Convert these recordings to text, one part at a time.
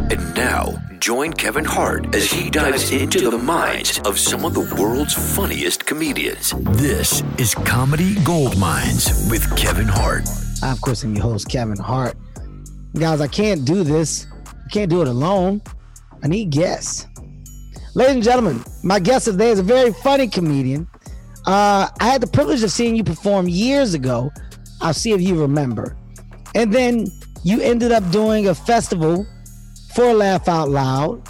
And now, join Kevin Hart as he dives into the minds of some of the world's funniest comedians. This is Comedy Goldmines with Kevin Hart. I, of course, am your host, Kevin Hart. Guys, I can't do this. I can't do it alone. I need guests. Ladies and gentlemen, my guest today is a very funny comedian. I had the privilege of seeing you perform years ago. I'll see if you remember. And then you ended up doing a festival for Laugh Out Loud.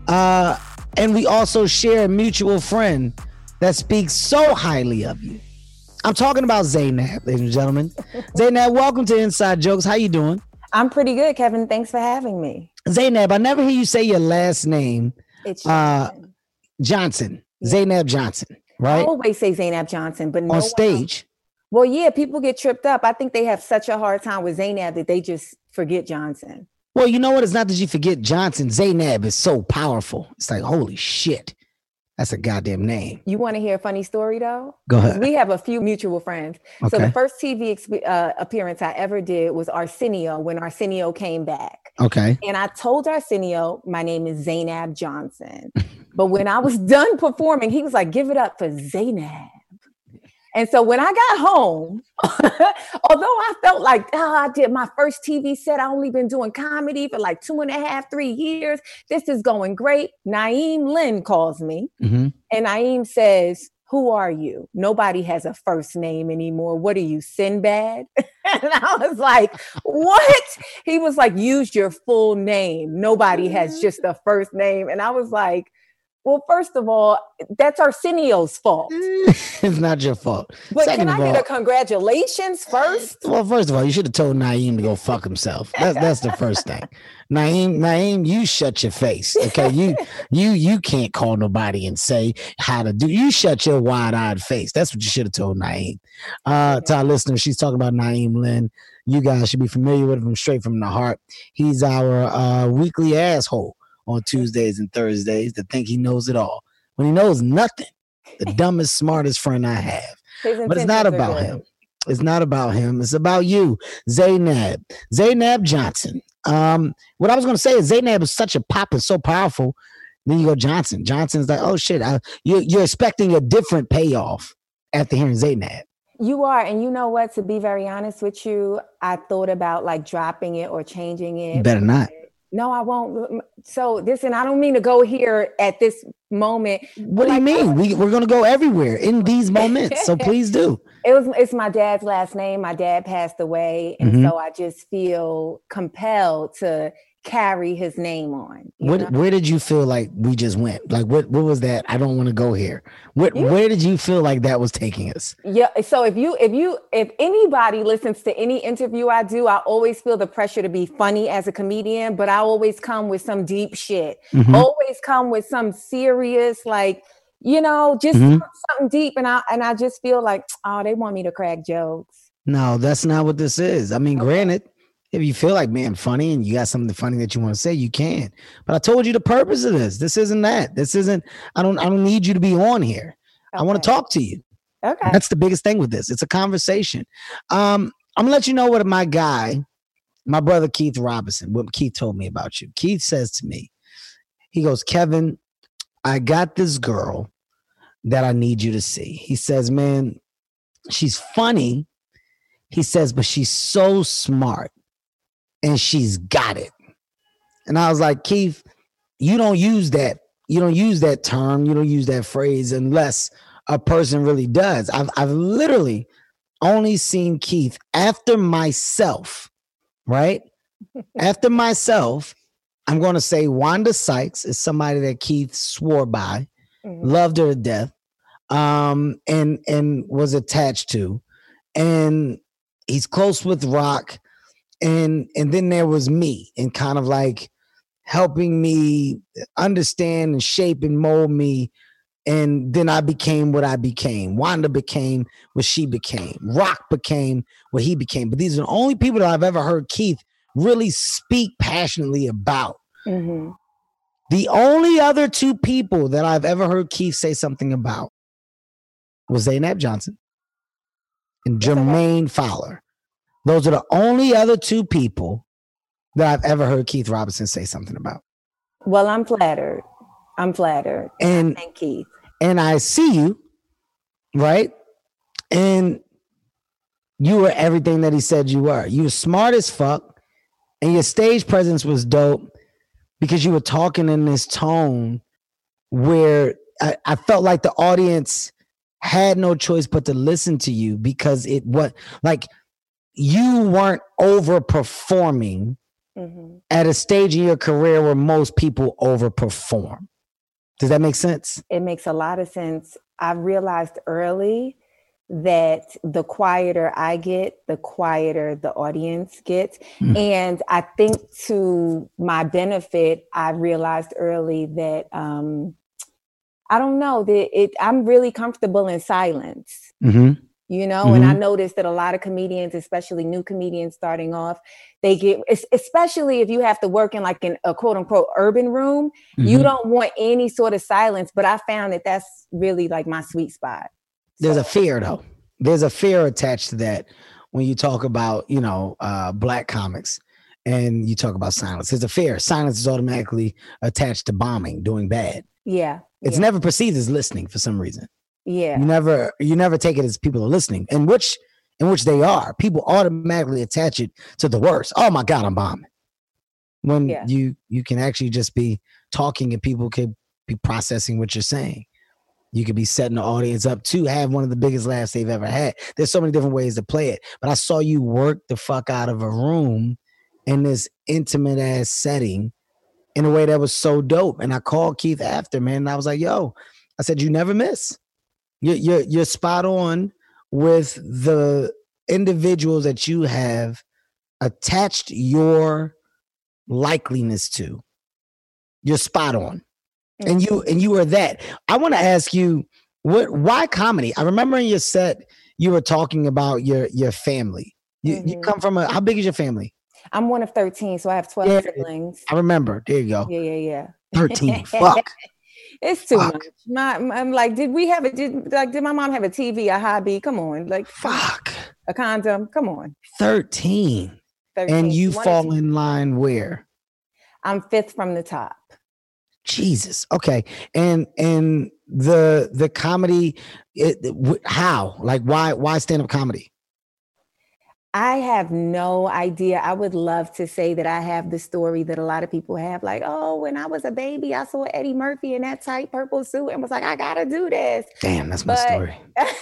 And we also share a mutual friend that speaks so highly of you. I'm talking about Zainab, ladies and gentlemen. Zainab, welcome to Inside Jokes. How you doing? I'm pretty good, Kevin. Thanks for having me. Zainab, I never hear you say your last name. It's Johnson. Johnson. Yeah. Zainab Johnson, right? I always say Zainab Johnson, but no on stage. Well, yeah, people get tripped up. I think they have such a hard time with Zainab that they just forget Johnson. Well, you know what? It's not that you forget Johnson. Zainab is so powerful. It's like, holy shit. That's a goddamn name. You want to hear a funny story, though? Go ahead. We have a few mutual friends. Okay. So the first TV appearance I ever did was Arsenio, when Arsenio came back. Okay. And I told Arsenio, my name is Zainab Johnson. But when I was done performing, he was like, give it up for Zainab. And so when I got home, although I felt like, I did my first TV set, I only been doing comedy for like 2.5, 3 years. This is going great. Naeem Lynn calls me and Naeem says, who are you? Nobody has a first name anymore. What are you, Sinbad? And I was like, what? He was like, use your full name. Nobody has just a first name. And I was like, well, first of all, that's Arsenio's fault. It's not your fault. But Second can I get a congratulations first? Well, first of all, you should have told Naeem to go fuck himself. That's the first thing. Naeem, you shut your face. Okay, you can't call nobody and say how to do. You shut your wide-eyed face. That's what you should have told Naeem. To our listeners, she's talking about Naeem Lynn. You guys should be familiar with him straight from the heart. He's our weekly asshole on Tuesdays and Thursdays that think he knows it all when he knows nothing. The dumbest, smartest friend I have. But it's not about him. It's not about him. It's about you, Zainab Johnson. What I was going to say is Zainab is such a pop and so powerful. Then you go Johnson. Johnson's like, oh shit, you're expecting a different payoff after hearing Zainab. You are. And you know what? To be very honest with you, I thought about like dropping it or changing it. You better not. No, I won't. So and I don't mean to go here at this moment. What do you mean? We're going to go everywhere in these moments. So please do. It's my dad's last name. My dad passed away. And so I just feel compelled to carry his name on. Where did you feel like we just went? Like what was that? I don't want to go here. Where did you feel like that was taking us? Yeah. So if anybody listens to any interview I do, I always feel the pressure to be funny as a comedian, but I always come with some deep shit. Always come with some serious, like, just something deep. And I just feel like, oh, they want me to crack jokes. No, that's not what this is. I mean, granted, if you feel like, man, funny and you got something funny that you want to say, you can. But I told you the purpose of this. This isn't that. This isn't, I don't need you to be on here. Okay. I want to talk to you. Okay. That's the biggest thing with this. It's a conversation. I'm going to let you know what my brother Keith Robinson, what Keith told me about you. Keith says to me, he goes, Kevin, I got this girl that I need you to see. He says, man, she's funny. He says, but she's so smart. And she's got it. And I was like, Keith, you don't use that. You don't use that term. You don't use that phrase unless a person really does. I've literally only seen Keith after myself, right? After myself, I'm going to say Wanda Sykes is somebody that Keith swore by, loved her to death, and was attached to. And he's close with Rock. And then there was me and kind of like helping me understand and shape and mold me. And then I became what I became. Wanda became what she became. Rock became what he became. But these are the only people that I've ever heard Keith really speak passionately about. The only other two people that I've ever heard Keith say something about was Zainab Johnson and Jermaine Fowler. Those are the only other two people that I've ever heard Keith Robinson say something about. Well, I'm flattered. And thank Keith. And I see you, right? And you were everything that he said you were. You were smart as fuck, and your stage presence was dope because you were talking in this tone where I felt like the audience had no choice but to listen to you because it was like you weren't overperforming at a stage in your career where most people overperform. Does that make sense? It makes a lot of sense. I realized early that the quieter I get, the quieter the audience gets. And I think to my benefit, I realized early that I don't know, that I'm really comfortable in silence. You know, and I noticed that a lot of comedians, especially new comedians starting off, they get, especially if you have to work in like a quote unquote urban room, you don't want any sort of silence. But I found that that's really like my sweet spot. There's a fear though. There's a fear attached to that when you talk about, you know, black comics and you talk about silence. There's a fear. Silence is automatically attached to bombing, doing bad. Yeah. It's never perceived as listening for some reason. Yeah. You never take it as people are listening, in which they are. People automatically attach it to the worst. Oh my God, I'm bombing. When you can actually just be talking and people could be processing what you're saying. You could be setting the audience up to have one of the biggest laughs they've ever had. There's so many different ways to play it. But I saw you work the fuck out of a room in this intimate ass setting in a way that was so dope. And I called Keith after, man, and I was like, yo, I said, you never miss. You're spot on with the individuals that you have attached your likeliness to. You're spot on. And you are that. I want to ask you, why comedy? I remember in your set you were talking about your family. You come from how big is your family? I'm one of 13, so I have 12 siblings. I remember. There you go. Yeah. 13. Fuck. It's too much. I'm like, did my mom have a TV, a hobby? Come on, like, fuck, a condom. Come on. 13. And you fall in line where? I'm 5th from the top. Jesus. Okay. And the comedy, how? Like, why stand-up comedy? I have no idea. I would love to say that I have the story that a lot of people have. Like, oh, when I was a baby, I saw Eddie Murphy in that tight purple suit and was like, I got to do this. Damn, that's my story.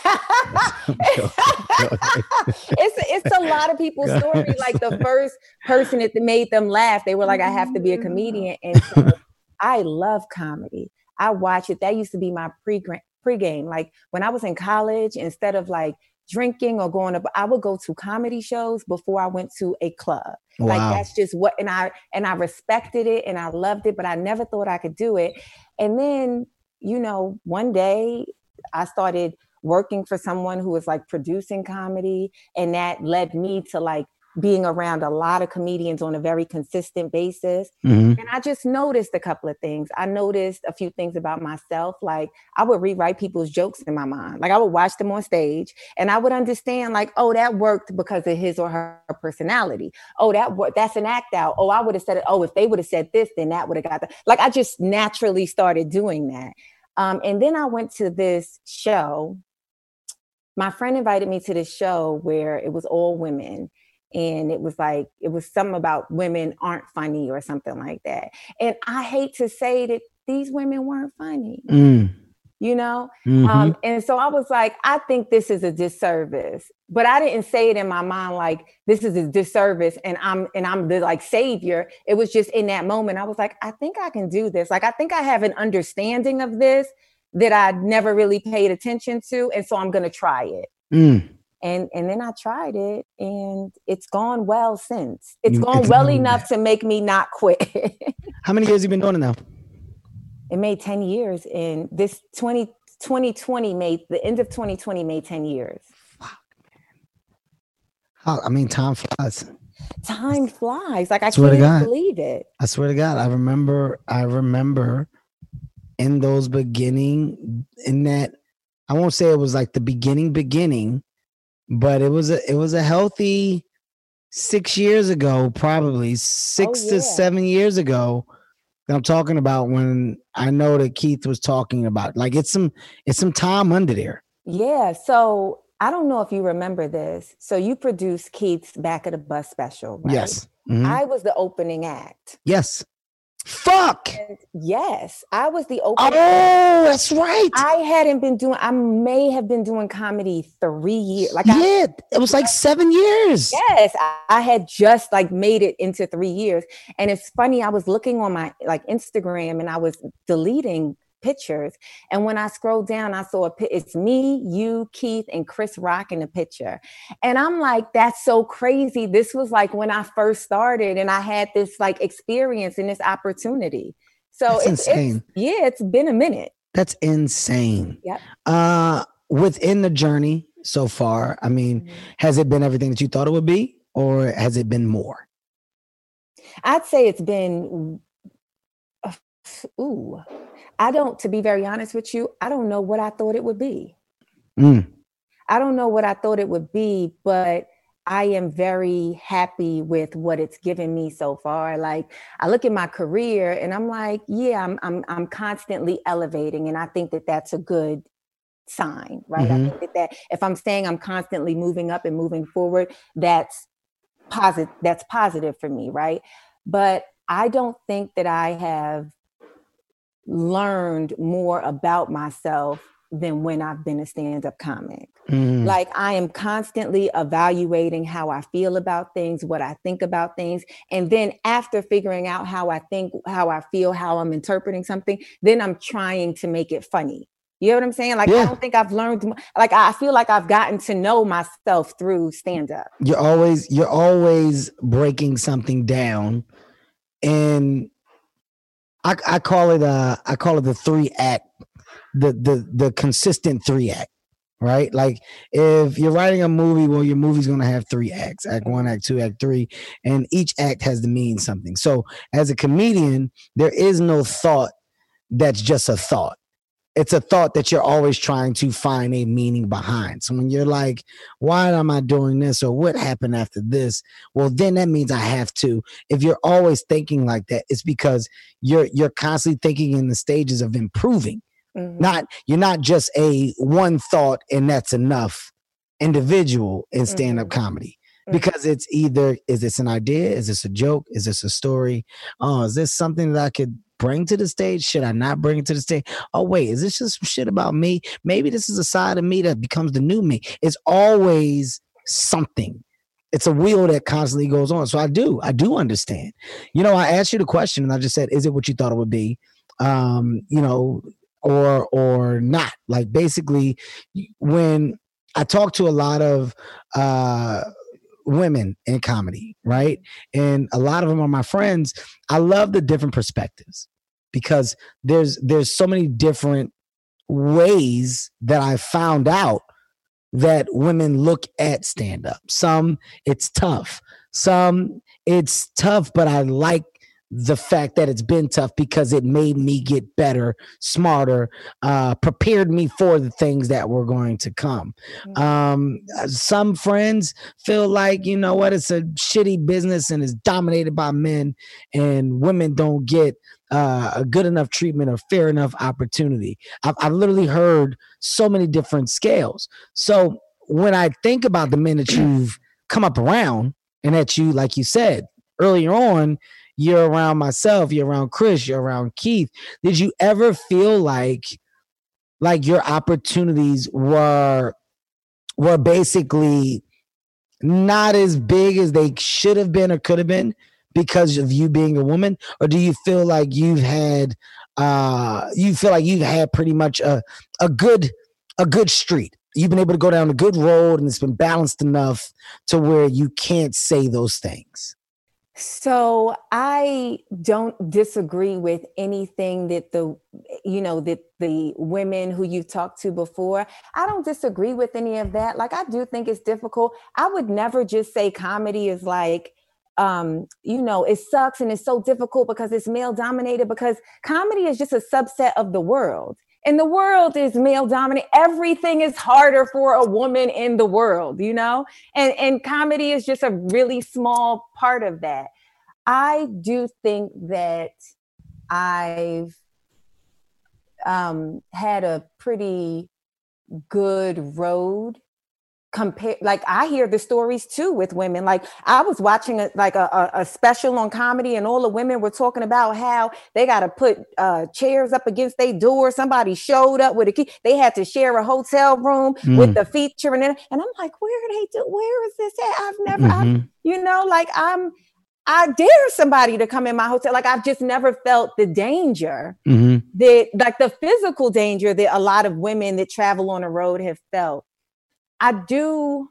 It's a lot of people's story. Like the first person that made them laugh, they were like, I have to be a comedian. And so I love comedy. I watch it. That used to be my pregame. Like when I was in college, instead of like drinking or going up, I would go to comedy shows before I went to a club. Wow. Like that's just what, and I respected it and I loved it, but I never thought I could do it. And then, you know, one day I started working for someone who was like producing comedy, and that led me to like being around a lot of comedians on a very consistent basis. And I just noticed a couple of things. I noticed a few things about myself. Like I would rewrite people's jokes in my mind. Like I would watch them on stage and I would understand like, oh, that worked because of his or her personality. Oh, that's an act out. Oh, I would have said it. Oh, if they would have said this, then that would have got that. Like I just naturally started doing that. And then I went to this show. My friend invited me to this show where it was all women. And it was something about women aren't funny or something like that. And I hate to say that these women weren't funny, you know? And so I was like, I think this is a disservice, but I didn't say it in my mind, like this is a disservice and I'm the like savior. It was just in that moment. I was like, I think I can do this. Like, I think I have an understanding of this that I never really paid attention to. And so I'm going to try it. And then I tried it and it's gone well since. It's gone well enough to make me not quit. How many years have you been doing it now? It made 10 years. And this 2020 the end of 2020 made 10 years. Fuck, I mean, time flies. Time flies. Like I can't even believe it. I swear to God. I remember in those in that, I won't say it was like the beginning, but it was a healthy 6 years ago, probably 6 to 7 years ago. that I'm talking about when I know that Keith was talking about. Like it's some time under there. Yeah. So I don't know if you remember this. So you produced Keith's Back of the Bus special, right? Yes. Mm-hmm. I was the opening act. Yes. Fuck. And yes, I was the opening act. That's right. I may have been doing comedy 3 years. It was like 7 years. Yes, I had just like made it into 3 years. And it's funny, I was looking on my like Instagram and I was deleting pictures. And when I scrolled down, I saw it's me, you, Keith, and Chris Rock in the picture. And I'm like, that's so crazy. This was like when I first started and I had this like experience and this opportunity. So it's insane. It's been a minute. That's insane. Yep. Within the journey so far, I mean, has it been everything that you thought it would be, or has it been more? I'd say it's been, to be very honest with you, I don't know what I thought it would be. I don't know what I thought it would be, but I am very happy with what it's given me so far. Like I look at my career and I'm like, yeah, I'm constantly elevating. And I think that that's a good sign, right? I think that if I'm saying I'm constantly moving up and moving forward, that's positive for me, right? But I don't think that I have learned more about myself than when I've been a stand-up comic. Like I am constantly evaluating how I feel about things, what I think about things. And then after figuring out how I think, how I feel, how I'm interpreting something, then I'm trying to make it funny. You know what I'm saying? Like, I don't think I've learned, like, I feel like I've gotten to know myself through stand-up. You're always breaking something down. And I call it the 3-act, the consistent 3-act, right? Like if you're writing a movie, well, your movie's going to have 3 acts, act 1, act 2, act 3, and each act has to mean something. So as a comedian, there is no thought that's just a thought. It's a thought that you're always trying to find a meaning behind. So when you're like, why am I doing this? Or what happened after this? Well, then that means I have to. If you're always thinking like that, it's because you're constantly thinking in the stages of improving. You're not just a one thought and that's enough individual in stand-up comedy. Because it's either, is this an idea? Is this a joke? Is this a story? Oh, is this something that I could bring to the stage? Should I not bring it to the stage? Oh, wait, is this just some shit about me? Maybe this is a side of me that becomes the new me. It's always something. It's a wheel that constantly goes on. So I do understand. You know, I asked you the question and I just said, is it what you thought it would be? Or not. Like basically when I talk to a lot of women in comedy, right? And a lot of them are my friends. I love the different perspectives because there's so many different ways that I found out that women look at stand-up. Some it's tough. Some it's tough, but I like the fact that it's been tough because it made me get better, smarter, prepared me for the things that were going to come. Some friends feel like, you know what, it's a shitty business and it's dominated by men and women don't get a good enough treatment or fair enough opportunity. I've literally heard so many different scales. So when I think about the men that you've come up around and that you, like you said earlier on, you're around myself, you're around Chris, you're around Keith. Did you ever feel like your opportunities were basically not as big as they should have been or could have been because of you being a woman? Or do you feel like you've had pretty much a good street? You've been able to go down a good road and it's been balanced enough to where you can't say those things? So I don't disagree with anything that the women who you've talked to before, I don't disagree with any of that. Like, I do think it's difficult. I would never just say comedy is like, it sucks and it's so difficult because it's male dominated, because comedy is just a subset of the world. And the world is male dominant. Everything is harder for a woman in the world, and comedy is just a really small part of that. I do think that I've had a pretty good road compare. Like I hear the stories too with women. Like I was watching a special on comedy, and all the women were talking about how they got to put chairs up against their door. Somebody showed up with a key. They had to share a hotel room with the feature, and I'm like, where is this at? I've never, I dare somebody to come in my hotel. Like I've just never felt the danger that, like the physical danger that a lot of women that travel on the road have felt. I do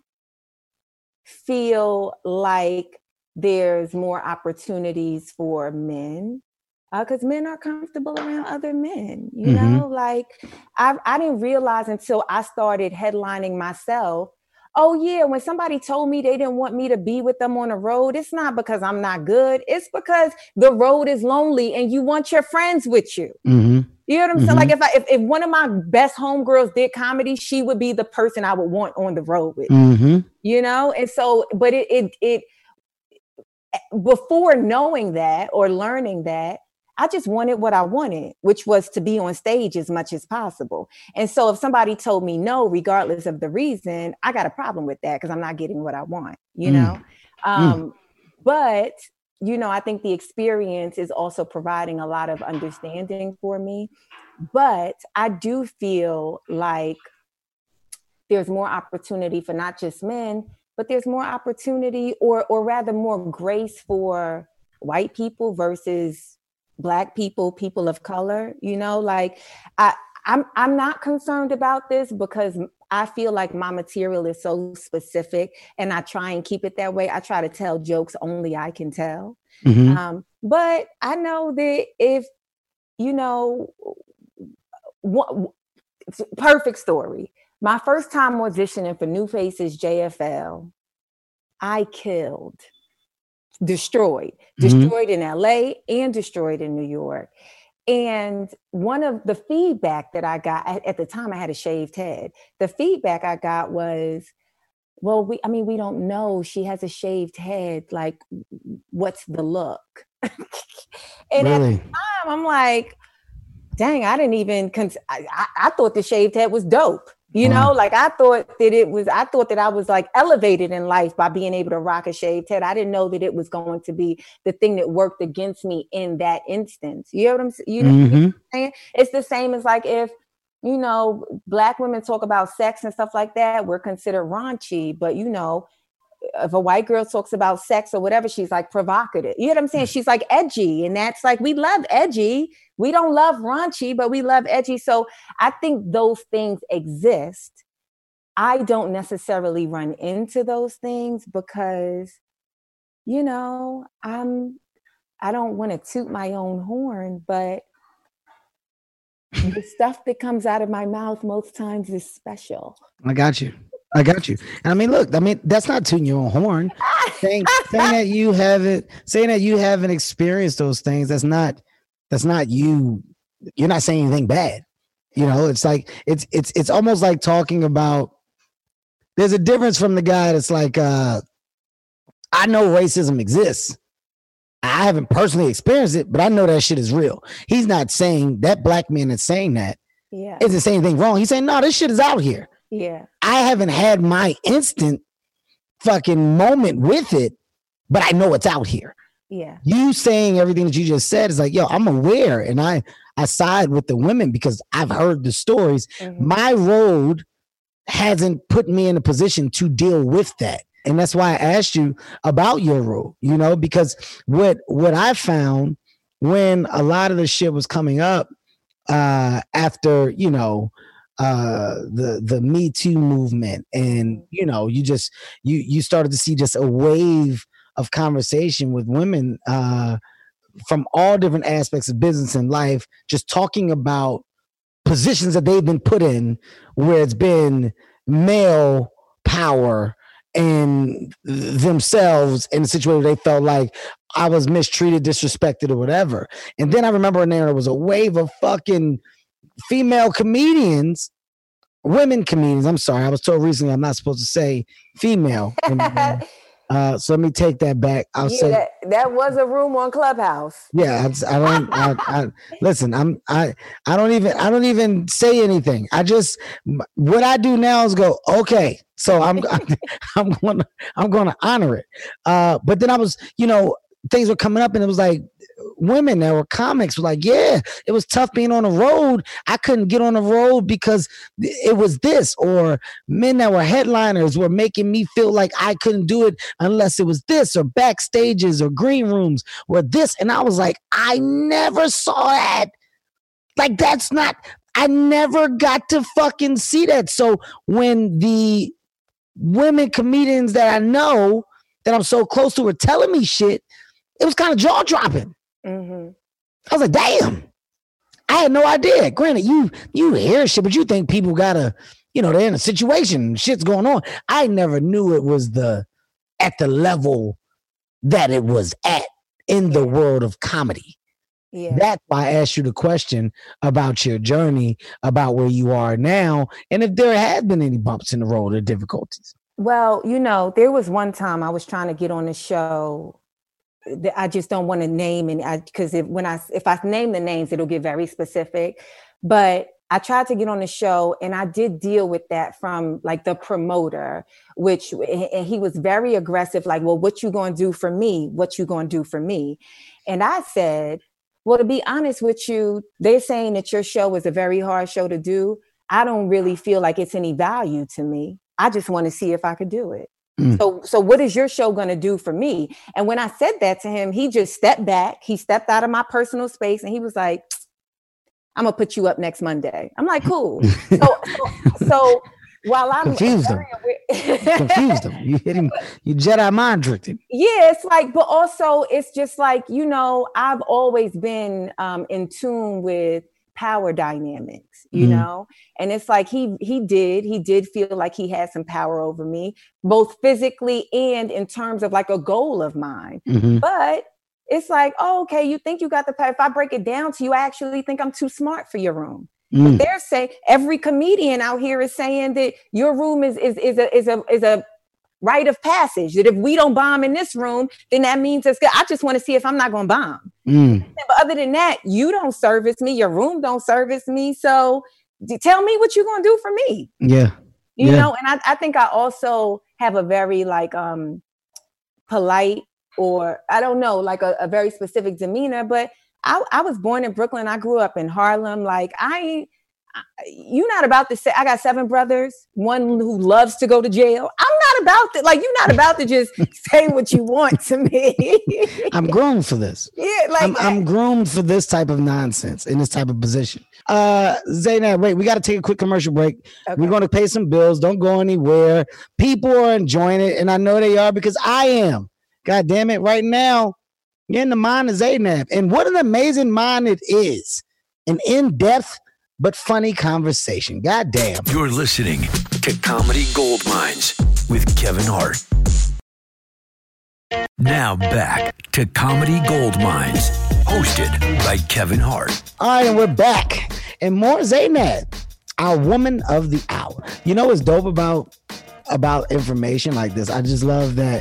feel like there's more opportunities for men because men are comfortable around other men, you know, like I didn't realize until I started headlining myself. Oh yeah, when somebody told me they didn't want me to be with them on the road, it's not because I'm not good. It's because the road is lonely and you want your friends with you. You know what I'm saying? Like if one of my best homegirls did comedy, she would be the person I would want on the road with, you know? And so, but it before knowing that or learning that, I just wanted what I wanted, which was to be on stage as much as possible. And so if somebody told me no, regardless of the reason, I got a problem with that because I'm not getting what I want, you know? But you know, I think the experience is also providing a lot of understanding for me. But I do feel like there's more opportunity for not just men, but there's more opportunity or rather more grace for white people versus Black people, people of color, you know, like I'm not concerned about this because I feel like my material is so specific and I try and keep it that way. I try to tell jokes only I can tell. But I know that if, you know, perfect story. My first time auditioning for New Faces JFL, I killed. Destroyed in LA and destroyed in New York. And one of the feedback that I got at the time, I had a shaved head. The feedback I got was, well, we don't know. She has a shaved head. Like, what's the look? And at the time, I'm like, dang, I didn't even, I thought the shaved head was dope. You know, like I thought that I was like elevated in life by being able to rock a shaved head. I didn't know that it was going to be the thing that worked against me in that instance. You know what I'm saying? You know what I'm saying? It's the same as like if, you know, Black women talk about sex and stuff like that, we're considered raunchy. But, you know, if a white girl talks about sex or whatever, she's like provocative. You know what I'm saying? She's like edgy. And that's like, we love edgy. We don't love raunchy, but we love edgy. So I think those things exist. I don't necessarily run into those things because, you know, I don't want to toot my own horn, but the stuff that comes out of my mouth most times is special. I got you. And I mean, look, that's not tooting your own horn. saying that you haven't experienced those things. That's not you. You're not saying anything bad. You know, it's like, it's almost like talking about, there's a difference from the guy that's like, I know racism exists. I haven't personally experienced it, but I know that shit is real. He's not saying that Black man that's saying that isn't saying anything wrong. He's saying, no, this shit is out here. Yeah. I haven't had my instant fucking moment with it, but I know it's out here. Yeah. You saying everything that you just said is like, yo, I'm aware, and I side with the women because I've heard the stories. My road hasn't put me in a position to deal with that. And that's why I asked you about your road, you know, because what I found when a lot of the shit was coming up after, you know, the Me Too movement, and you know, you started to see just a wave of conversation with women from all different aspects of business and life, just talking about positions that they've been put in where it's been male power and themselves in a situation where they felt like I was mistreated, disrespected, or whatever. And then I remember there was a wave of fucking female comedians, women comedians. I'm sorry, I was told recently I'm not supposed to say female. So let me take that back. I'll say that was a room on Clubhouse. Yeah, I listen. I don't even say anything. What I do now is go, okay. So I'm gonna honor it. But then I was, things were coming up, and it was like women that were comics were like, yeah, it was tough being on the road. I couldn't get on the road because it was this, or men that were headliners were making me feel like I couldn't do it unless it was this, or backstages or green rooms or this. And I was like, I never saw that. Like, I never got to fucking see that. So when the women comedians that I know that I'm so close to were telling me shit, it was kind of jaw dropping. Mm-hmm. I was like, damn, I had no idea. Granted, you hear shit, but you think people gotta, they're in a situation, shit's going on. I never knew it was at the level that it was at in the world of comedy. Yeah. That's why I asked you the question about your journey, about where you are now, and if there had been any bumps in the road or difficulties. Well, there was one time I was trying to get on the show. I just don't want to name any, because if I name the names, it'll get very specific. But I tried to get on the show, and I did deal with that from like the promoter, and he was very aggressive. Like, well, what you gonna do for me? What you gonna do for me? And I said, well, to be honest with you, they're saying that your show is a very hard show to do. I don't really feel like it's any value to me. I just want to see if I could do it. So what is your show going to do for me? And when I said that to him, he just stepped back. He stepped out of my personal space, and he was like, I'm going to put you up next Monday. I'm like, cool. So while I'm confused him. You hit him. You Jedi mind tricked him. Yeah, it's like, but also it's just like, I've always been in tune with power dynamics, and it's like he did feel like he had some power over me, both physically and in terms of like a goal of mine. Mm-hmm. But it's like, oh, okay, you think you got the power. If I break it down to you, I actually think I'm too smart for your room. But they're saying, every comedian out here is saying that your room is a rite of passage, that if we don't bomb in this room, then that means it's good. I just want to see if I'm not going to bomb. But other than that, you don't service me. Your room don't service me. So tell me what you're going to do for me. Yeah. You know, and I think I also have a very like polite, or I don't know, like a very specific demeanor, but I was born in Brooklyn. I grew up in Harlem. Like you're not about to say, I got 7 brothers, one who loves to go to jail. I'm not about to, like, you're not about to just say what you want to me. I'm groomed for this. Yeah, like I'm groomed for this type of nonsense in this type of position. Zainab, wait, we got to take a quick commercial break. Okay. We're going to pay some bills. Don't go anywhere. People are enjoying it, and I know they are because I am. God damn it, right now, you're in the mind of Zainab. And what an amazing mind it is. An in-depth but funny conversation. God damn. You're listening to Comedy Gold Mines with Kevin Hart. Now back to Comedy Gold Mines, hosted by Kevin Hart. All right, and we're back. And more Zainab, our woman of the hour. You know what's dope about information like this? I just love that,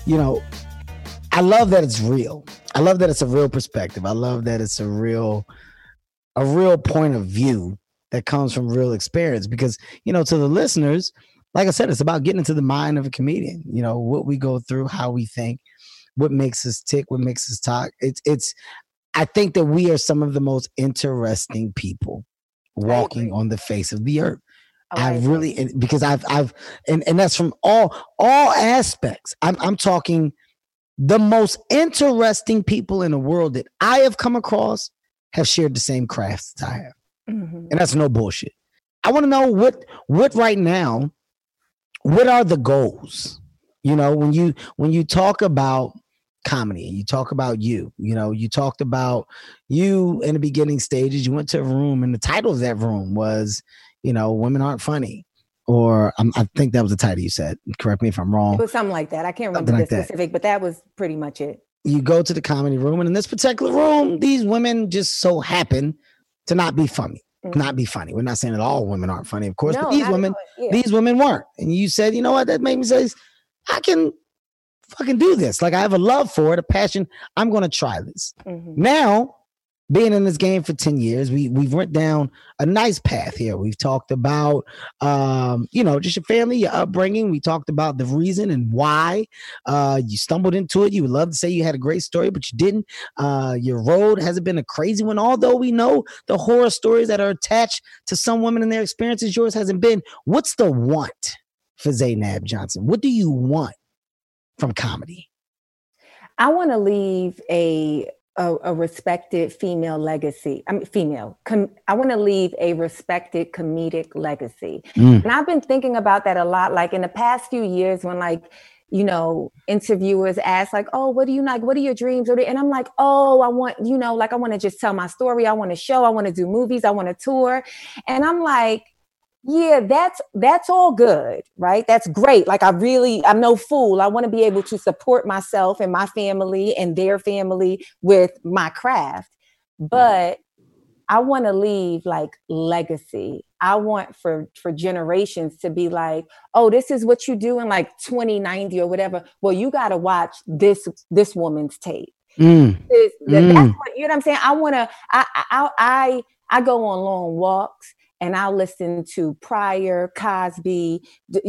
I love that it's real. I love that it's a real perspective. I love that it's a real point of view that comes from real experience, because, to the listeners, like I said, it's about getting into the mind of a comedian, what we go through, how we think, what makes us tick, what makes us talk. I think that we are some of the most interesting people walking on the face of the earth. Because I've that's from all aspects. I'm talking the most interesting people in the world that I have come across have shared the same crafts that I have. Mm-hmm. And that's no bullshit. I want to know what right now, what are the goals? When you talk about comedy, you talk about you talked about you in the beginning stages, you went to a room and the title of that room was, Women Aren't Funny. Or I think that was the title you said. Correct me if I'm wrong. It was something like that. I can't remember the specific, but that was pretty much it. You go to the comedy room, and in this particular room, these women just so happen to not be funny. Mm-hmm. Not be funny. We're not saying that all women aren't funny, of course, but these women weren't. And you said, you know what? That made me say, I can fucking do this. Like I have a love for it, a passion. I'm going to try this. Now, being in this game for 10 years, we've went down a nice path here. We've talked about, just your family, your upbringing. We talked about the reason and why you stumbled into it. You would love to say you had a great story, but you didn't. Your road hasn't been a crazy one, although we know the horror stories that are attached to some women and their experiences. Yours hasn't been. What's the want for Zainab Johnson? What do you want from comedy? I want to leave a respected female legacy. I want to leave a respected comedic legacy. And I've been thinking about that a lot. Like in the past few years when interviewers ask like, oh, what do you like? What are your dreams? And I'm like, oh, I want to just tell my story. I want to show, I want to do movies. I want to tour. And I'm like, yeah, that's all good, right? That's great. Like I'm no fool. I want to be able to support myself and my family and their family with my craft. But I want to leave like legacy. I want for generations to be like, oh, this is what you do in like 2090 or whatever. Well, you got to watch this woman's tape. That's what, you know what I'm saying? I go on long walks. And I'll listen to Pryor, Cosby,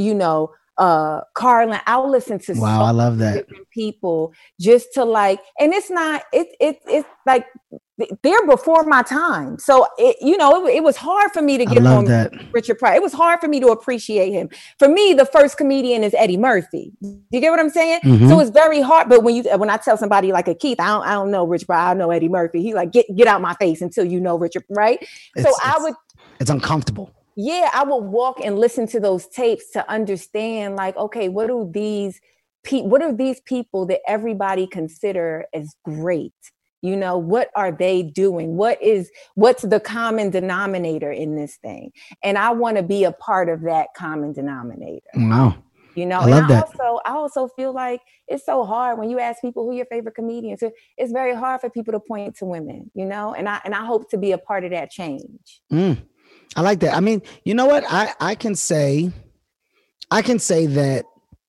Carlin. I'll listen to I love that. Different people just to like, and it's like they're before my time. So it was hard for me to get on Richard Pryor. It was hard for me to appreciate him. For me, the first comedian is Eddie Murphy. You get what I'm saying? So it's very hard. But when I tell somebody like a Keith, I don't know Richard Pryor, I know Eddie Murphy. He's like, get out my face until you know Richard, right? It's uncomfortable. Yeah, I would walk and listen to those tapes to understand, like, okay, what are these people that everybody consider as great? What are they doing? What's the common denominator in this thing? And I want to be a part of that common denominator. Wow. I love that. I also feel like it's so hard when you ask people who your favorite comedians. It's very hard for people to point to women, and I hope to be a part of that change. I like that. I mean, you know what? I can say that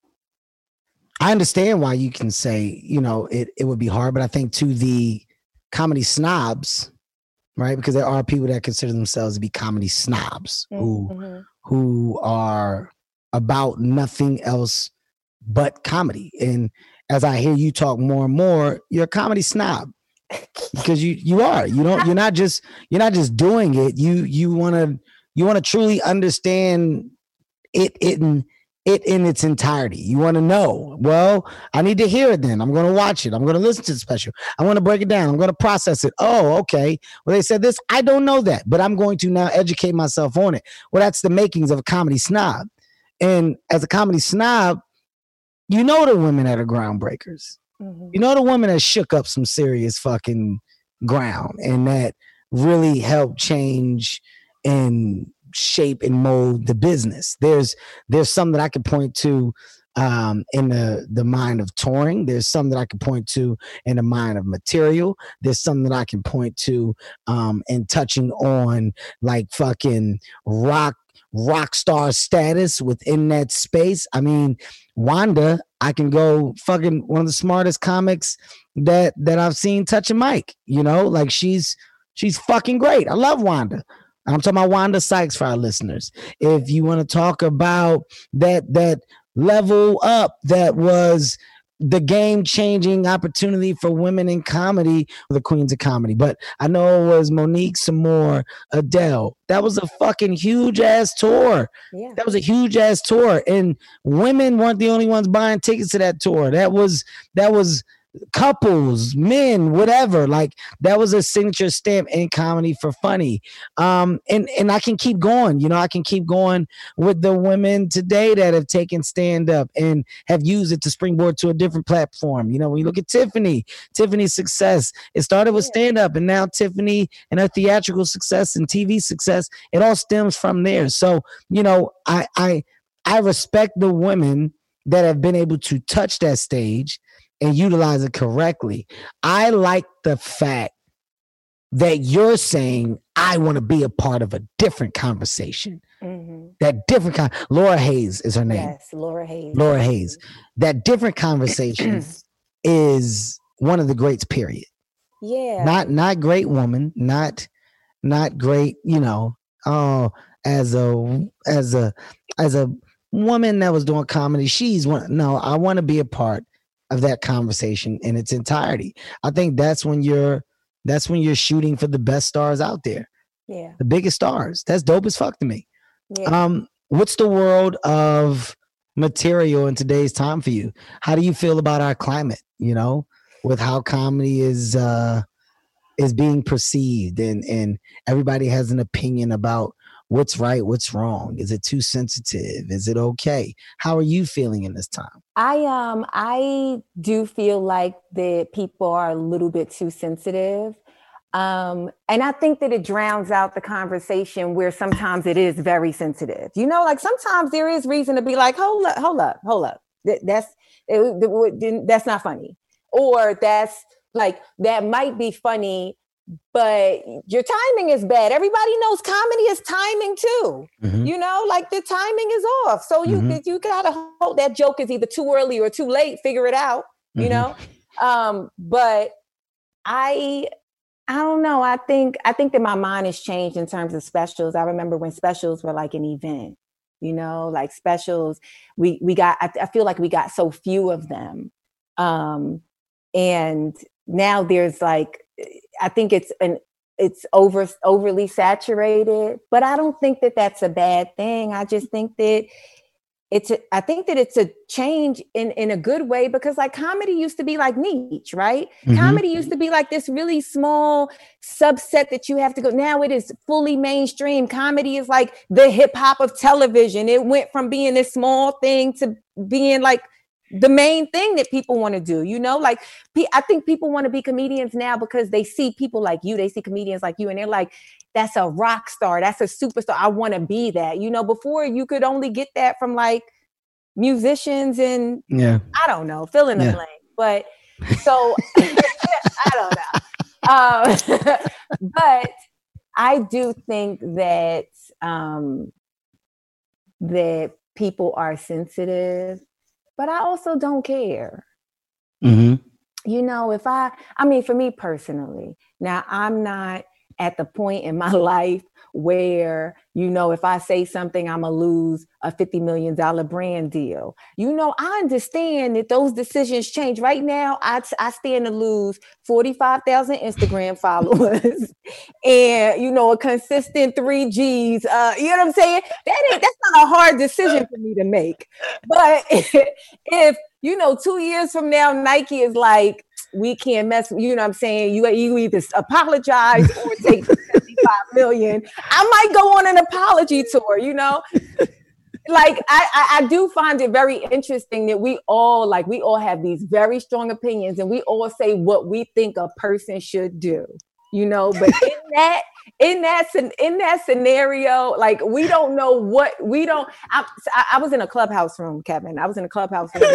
I understand why you can say, it would be hard, but I think to the comedy snobs, right? Because there are people that consider themselves to be comedy snobs who are about nothing else but comedy. And as I hear you talk more and more, you're a comedy snob. Because you are. You're not just doing it. You want to truly understand it in its entirety. You want to know, well, I need to hear it then. I'm going to watch it. I'm going to listen to the special. I want to break it down. I'm going to process it. Oh, okay. Well, they said this. I don't know that, but I'm going to now educate myself on it. Well, that's the makings of a comedy snob. And as a comedy snob, the women that are groundbreakers. The woman that shook up some serious fucking ground and that really helped change and shape and mold the business. There's some that I could point to in the mind of touring. There's some that I can point to in the mind of material. There's some that I can point to in touching on like fucking rock star status within that space. I mean, Wanda, I can go fucking one of the smartest comics that I've seen touch a mic, like she's fucking great. I love Wanda. I'm talking about Wanda Sykes for our listeners. If you want to talk about that level up, that was the game-changing opportunity for women in comedy, the queens of comedy. But I know it was Monique Samore, Adele. That was a fucking huge-ass tour. Yeah. That was a huge-ass tour. And women weren't the only ones buying tickets to that tour. That was couples, men, whatever. Like that was a signature stamp in comedy for funny. And I can keep going, I can keep going with the women today that have taken stand up and have used it to springboard to a different platform. When you look at Tiffany's success, it started with stand up, and now Tiffany and her theatrical success and TV success, it all stems from there. So, I respect the women that have been able to touch that stage and utilize it correctly. I like the fact that you're saying, I want to be a part of a different conversation. that different kind. Laura Hayes is her name. Yes, Laura Hayes. Laura Hayes. That different conversation is one of the greats, period. Yeah. Not great woman, not great, as a woman that was doing comedy. She's one. No, I want to be a part of that conversation in its entirety. I think that's when you're shooting for the best stars out there. Yeah. The biggest stars. That's dope as fuck to me. Yeah. What's the world of material in today's time for you? How do you feel about our climate, with how comedy is being perceived and everybody has an opinion about what's right, what's wrong? Is it too sensitive? Is it okay? How are you feeling in this time? I do feel like that people are a little bit too sensitive. And I think that it drowns out the conversation where sometimes it is very sensitive. Like sometimes there is reason to be like, hold up. That's not funny. Or that's like, that might be funny, but your timing is bad. Everybody knows comedy is timing too. Mm-hmm. Like the timing is off. So you gotta hold that joke is either too early or too late, figure it out, but I don't know. I think that my mind has changed in terms of specials. I remember when specials were like an event, like specials, I feel like we got so few of them. And now there's like, I think it's overly saturated, but I don't think that that's a bad thing. I just think that I think that it's a change in a good way, because like comedy used to be like niche, right? Mm-hmm. Comedy used to be like this really small subset that you have to go. Now it is fully mainstream. Comedy is like the hip hop of television. It went from being this small thing to being like the main thing that people want to do, like I think people want to be comedians now because they see people like you, they see comedians like you, and they're like, that's a rock star. That's a superstar. I want to be that, before you could only get that from like musicians and I don't know, fill in the blank. But so I don't know. But I do think that, that people are sensitive, but I also don't care. Mm-hmm. If I mean, for me personally, now I'm not at the point in my life where, if I say something, I'm going to lose a $50 million brand deal. I understand that those decisions change. Right now, I stand to lose 45,000 Instagram followers and, a consistent 3 Gs. You know what I'm saying? That's not a hard decision for me to make. But if 2 years from now, Nike is like, we can't mess with, what I'm saying? You either apologize or take 75 million. I might go on an apology tour, Like I do find it very interesting that we all have these very strong opinions and we all say what we think a person should do, but in that scenario, like we don't know what I was in a clubhouse room, Kevin. I was in a clubhouse room.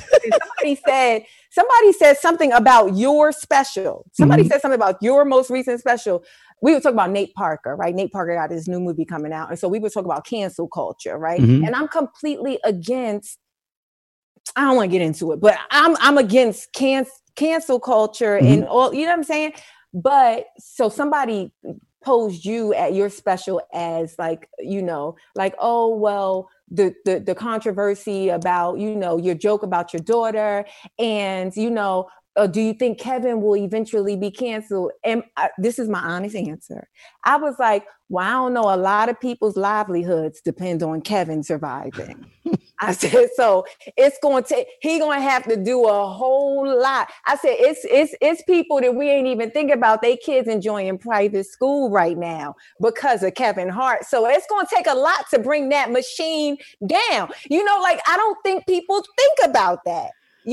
And somebody said something about your special. Somebody said something about your most recent special. We were talking about Nate Parker, right? Nate Parker got his new movie coming out. And so we were talking about cancel culture, right? Mm-hmm. And I'm completely against, I don't want to get into it, but I'm against cancel culture and all, you know what I'm saying? But so somebody posed you at your special as like, oh, well, the controversy about, your joke about your daughter and, do you think Kevin will eventually be canceled? And this is my honest answer. I was like, well, I don't know. A lot of people's livelihoods depend on Kevin surviving. I said, so he's going to have to do a whole lot. I said, it's people that we ain't even think about. They kids enjoying private school right now because of Kevin Hart. So it's going to take a lot to bring that machine down. Like, I don't think people think about that,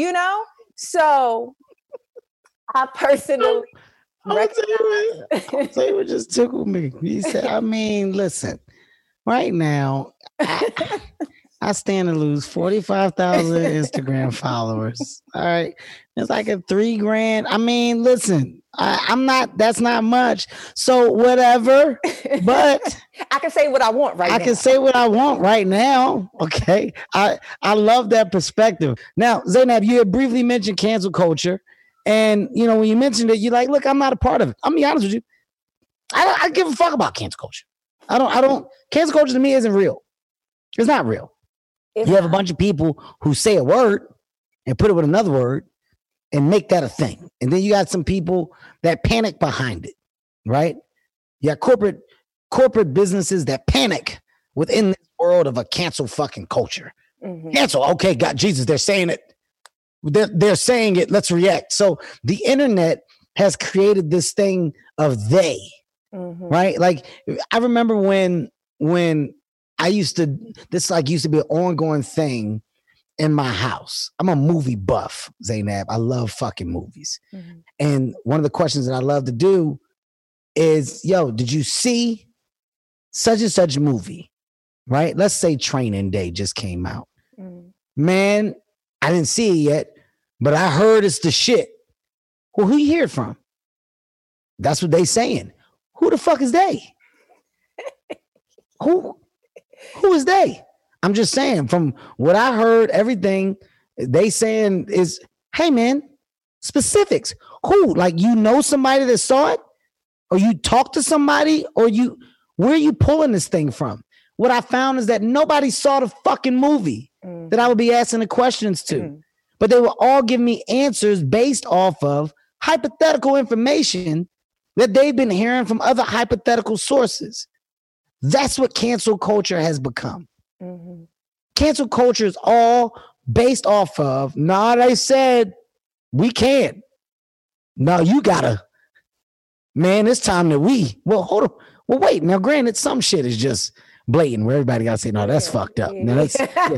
So I personally I'll tell you what just tickled me. He said, listen, right now, I stand to lose 45,000 Instagram followers. All right. It's like a $3,000. I mean, listen, I'm not, that's not much. So whatever, but I can say what I want right now. I can say what I want right now. Okay. I love that perspective. Now, Zainab, you had briefly mentioned cancel culture. And, you know, when you mentioned it, you're like, look, I'm not a part of it. I'll be honest with you. I don't give a fuck about cancel culture. Cancel culture to me isn't real. It's not real. You have a bunch of people who say a word and put it with another word and make that a thing. And then you got some people that panic behind it, right? You got corporate businesses that panic within this world of a cancel fucking culture. Mm-hmm. Cancel. Okay, God, Jesus, they're saying it. They're saying it. Let's react. So the internet has created this thing of they, right? Like I remember when used to be an ongoing thing in my house. I'm a movie buff, Zainab. I love fucking movies. Mm-hmm. And one of the questions that I love to do is, yo, did you see such and such movie? Right? Let's say Training Day just came out. Mm-hmm. Man, I didn't see it yet, but I heard it's the shit. Well, who you hear it from? That's what they saying. Who the fuck is they? Who is they? I'm just saying, from what I heard, everything they saying is, hey man, specifics. Who? Like, you know somebody that saw it? Or you talk to somebody? Or where are you pulling this thing from? What I found is that nobody saw the fucking movie that I would be asking the questions to. But they will all give me answers based off of hypothetical information that they've been hearing from other hypothetical sources. That's what cancel culture has become. Mm-hmm. Cancel culture is all based off of, they said we can't. No, you gotta. Man, it's time that hold on. Well, wait. Now, granted, some shit is just blatant where everybody gotta say, no, that's fucked up. No, let's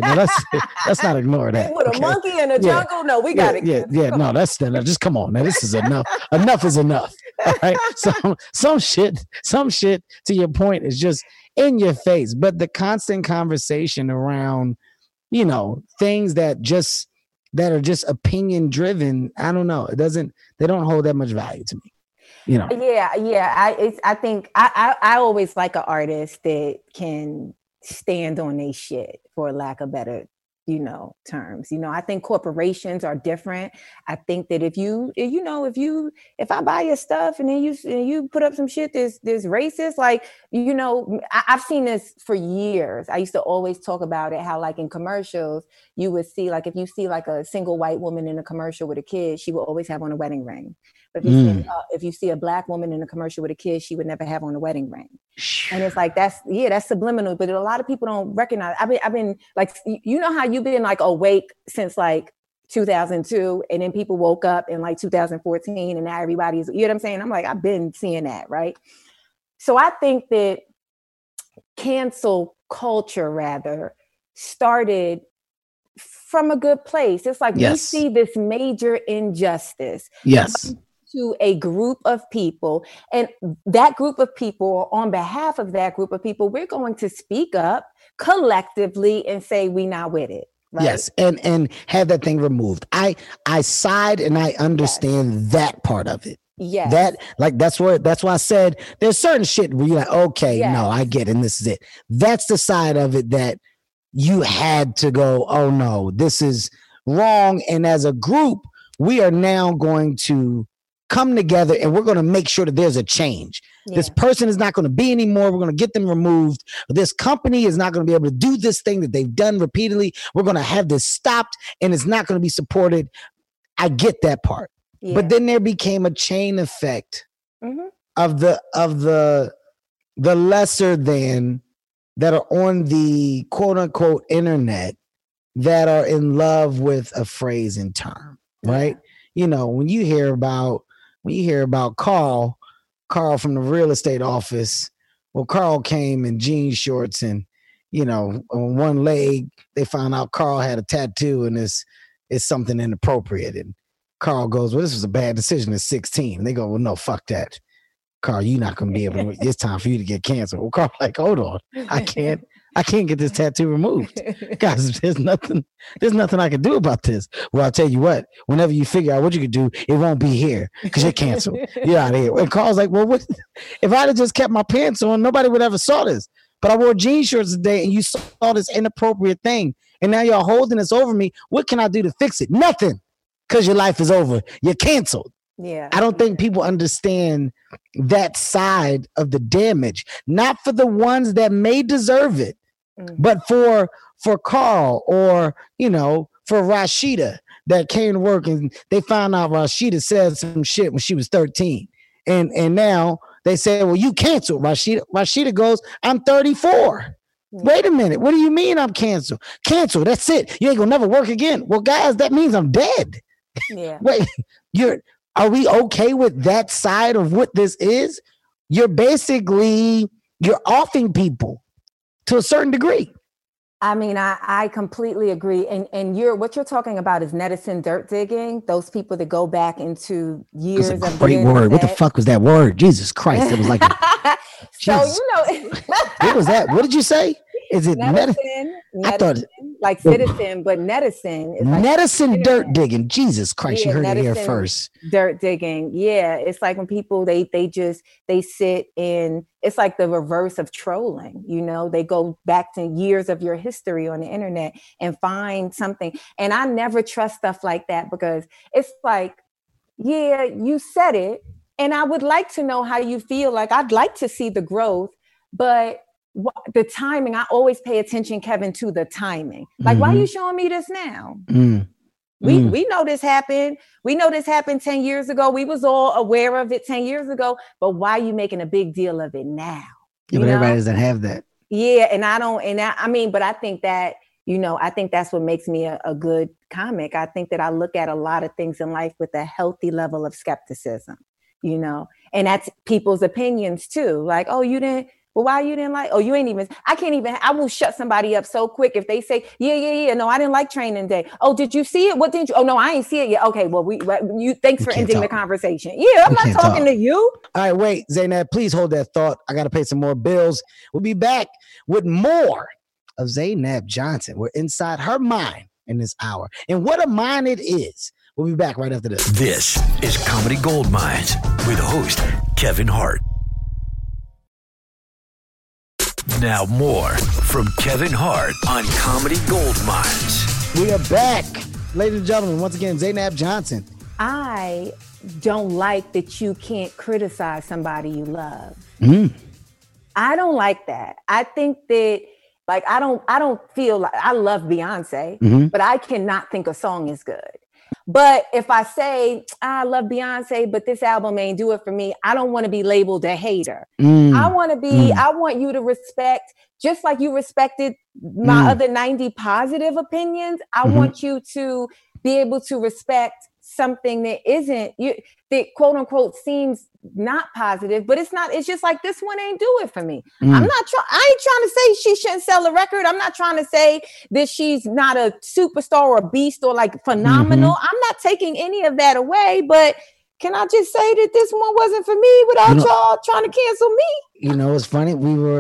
not ignore that. With a monkey in the jungle? No, we gotta. No, that's just come on. Now, this is enough. Enough is enough. All right. Some shit, to your point, is just in your face. But the constant conversation around, you know, things that are just opinion driven, I don't know. They don't hold that much value to me. You know. Yeah. I think I always like an artist that can stand on their shit, for lack of better, terms. I think corporations are different. I think that if I buy your stuff and then you put up some shit that's racist, like, I've seen this for years. I used to always talk about it, how like in commercials, you would see, like, if you see like a single white woman in a commercial with a kid, she will always have on a wedding ring. But if you see a black woman in a commercial with a kid, she would never have on a wedding ring. And it's like, that's subliminal, but a lot of people don't recognize. I've been like, how you've been like awake since like 2002, and then people woke up in like 2014, and now everybody's, you know what I'm saying? I'm like, I've been seeing that, right? So I think that cancel culture rather started from a good place. It's like, we see this major injustice. Yes. To a group of people, and that group of people, on behalf of that group of people, we're going to speak up collectively and say we not with it. Right? Yes, and have that thing removed. I side and I understand that part of it. Yeah, that's why I said there's certain shit where you're like, okay, no, I get it, and this is it. That's the side of it that you had to go, oh no, this is wrong. And as a group, we are now going to come together and we're going to make sure that there's a change. Yeah. This person is not going to be anymore. We're going to get them removed. This company is not going to be able to do this thing that they've done repeatedly. We're going to have this stopped, and it's not going to be supported. I get that part. Yeah. But then there became a chain effect of the lesser than that are on the quote unquote internet that are in love with a phrase and term, right? Yeah. When you hear about Carl from the real estate office, well, Carl came in jean shorts and, on one leg, they found out Carl had a tattoo and it's something inappropriate. And Carl goes, well, this was a bad decision at 16. And they go, well, no, fuck that. Carl, you're not going to be able to, it's time for you to get canceled. Well, Carl like, hold on. I can't I can't get this tattoo removed. Guys, there's nothing I can do about this. Well, I'll tell you what, whenever you figure out what you can do, it won't be here because you're canceled. You're out of here. And Carl's like, well, what? If I'd have just kept my pants on, nobody would ever saw this. But I wore jean shorts today and you saw this inappropriate thing. And now you're holding this over me. What can I do to fix it? Nothing. Because your life is over. You're canceled. Yeah. I don't think people understand that side of the damage. Not for the ones that may deserve it, but for Carl or, for Rashida that came to work and they found out Rashida said some shit when she was 13. And now they say, well, you canceled Rashida. Rashida goes, I'm 34. Wait a minute. What do you mean I'm canceled? Canceled. That's it. You ain't gonna never work again. Well, guys, that means I'm dead. Yeah. Wait, are we okay with that side of what this is? You're offing people to a certain degree. I mean, I completely agree. And what you're talking about is netizen dirt digging. Those people that go back into years of a great word. What the fuck was that word? Jesus Christ. It was like what was that? What did you say? Is it netizen? I thought like citizen, but netizen is like netizen dirt digging. Jesus Christ, you heard it here first. Dirt digging. Yeah. It's like when people they sit in, it's like the reverse of trolling, they go back to years of your history on the internet and find something. And I never trust stuff like that because it's like, yeah, you said it. And I would like to know how you feel. Like, I'd like to see the growth, but the timing, I always pay attention, Kevin, to the timing. Like, why are you showing me this now? We know this happened. We know this happened 10 years ago. We was all aware of it 10 years ago, but why are you making a big deal of it now? Yeah, but everybody doesn't have that. Yeah. But I think that, I think that's what makes me a good comic. I think that I look at a lot of things in life with a healthy level of skepticism, and that's people's opinions too. Like, oh, you didn't, well, why you didn't like, oh, you ain't even, I will shut somebody up so quick if they say, yeah. No, I didn't like Training Day. Oh, did you see it? What didn't you? Oh, no, I ain't see it yet. Okay, well, thanks for ending the conversation. Yeah, I'm not talking to you. All right, wait, Zainab, please hold that thought. I got to pay some more bills. We'll be back with more of Zainab Johnson. We're inside her mind in this hour. And what a mind it is. We'll be back right after this. This is Comedy Gold Mines with host Kevin Hart. Now more from Kevin Hart on Comedy Gold Mines. We are back. Ladies and gentlemen, once again, Zainab Johnson. I don't like that you can't criticize somebody you love. I don't like that. I think that, like, I don't feel like, I love Beyonce, but I cannot think a song is good. But if I say, I love Beyonce, but this album ain't do it for me, I don't want to be labeled a hater. I want you to respect, just like you respected my other 90 positive opinions. I want you to be able to respect something that that quote unquote seems not positive, but it's just like, this one ain't do it for me. I ain't trying to say she shouldn't sell a record. I'm not trying to say that she's not a superstar or a beast or like phenomenal. I'm not taking any of that away, but can I just say that this one wasn't for me without y'all trying to cancel me? It's funny.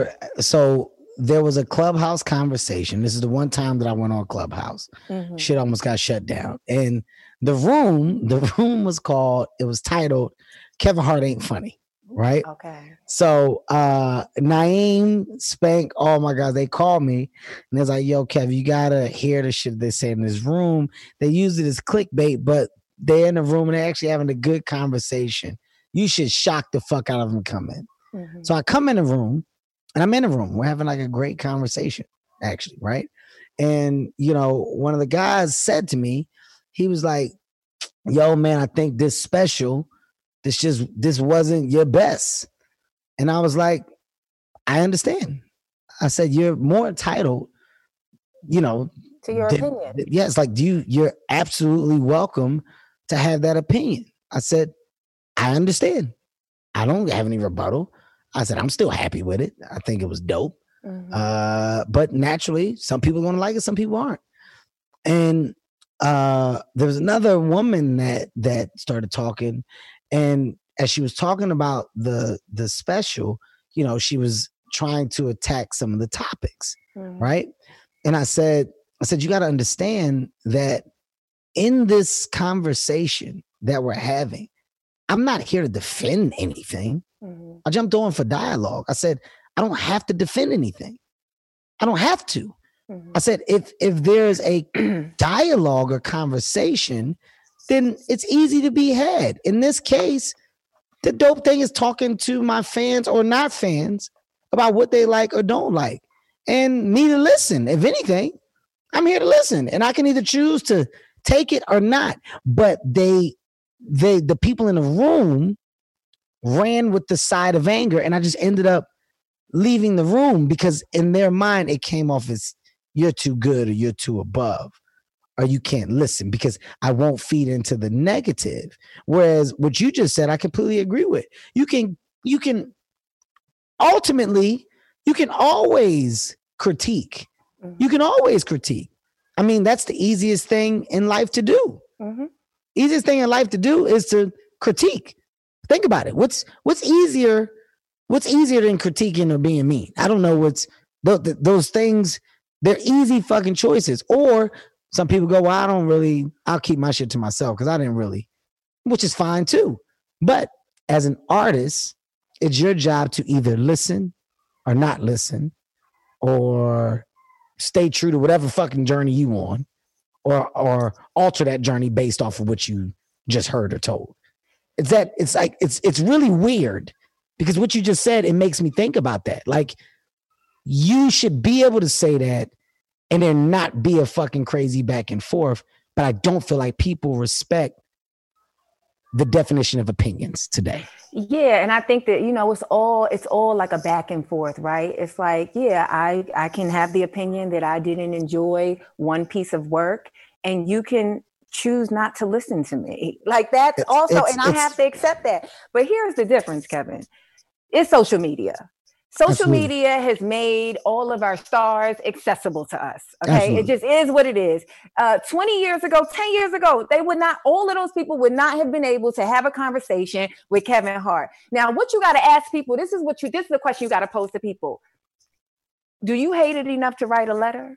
There was a Clubhouse conversation. This is the one time that I went on Clubhouse. Shit almost got shut down. And the room was titled Kevin Hart Ain't Funny, right? Okay. So Naeem, Spank, oh my God, they called me and they're like, yo, Kev, you gotta hear the shit they say in this room. They use it as clickbait, but they're in the room and they're actually having a good conversation. You should shock the fuck out of them coming. So I come in the room and I'm in the room. We're having like a great conversation, actually, right? And, one of the guys said to me, he was like, yo, man, I think this special, this wasn't your best. And I was like, I understand. I said, you're more entitled, to your opinion. Yeah, it's like, you're absolutely welcome to have that opinion. I said, I understand. I don't have any rebuttal. I said, I'm still happy with it. I think it was dope. But naturally, some people are going to like it, some people aren't. And there was another woman that started talking, and as she was talking about the special, she was trying to attack some of the topics. right? And I said, you got to understand that in this conversation that we're having, I'm not here to defend anything. I jumped on for dialogue. I said, I don't have to defend anything. I don't have to. I said, if there's a dialogue or conversation, then it's easy to be had. In this case, the dope thing is talking to my fans or not fans about what they like or don't like, and me to listen. If anything, I'm here to listen, and I can either choose to take it or not. But the people in the room ran with the side of anger, and I just ended up leaving the room because in their mind it came off as you're too good or you're too above or you can't listen, because I won't feed into the negative. Whereas what you just said, I completely agree with. You can ultimately, you can always critique. You can always critique. I mean, that's the easiest thing in life to do. Easiest thing in life to do is to critique. Think about it. What's easier than critiquing or being mean? I don't know what's those things. They're easy fucking choices. Or some people go, well, I'll keep my shit to myself because I didn't really, which is fine too. But as an artist, it's your job to either listen or not listen, or stay true to whatever fucking journey you on, or alter that journey based off of what you just heard or told. It's really weird, because what you just said, it makes me think about that. Like, you should be able to say that and there not be a fucking crazy back and forth. But I don't feel like people respect the definition of opinions today. Yeah. And I think that, it's all like a back and forth, right? It's like, yeah, I can have the opinion that I didn't enjoy one piece of work, and you can choose not to listen to me. Like, that's I have to accept that. But here's the difference, Kevin. It's social media. Social media has made all of our stars accessible to us. Okay. Absolutely. It just is what it is. 20 years ago, 10 years ago, all of those people would not have been able to have a conversation with Kevin Hart. Now, what you got to ask people, this is the question you got to pose to people. Do you hate it enough to write a letter?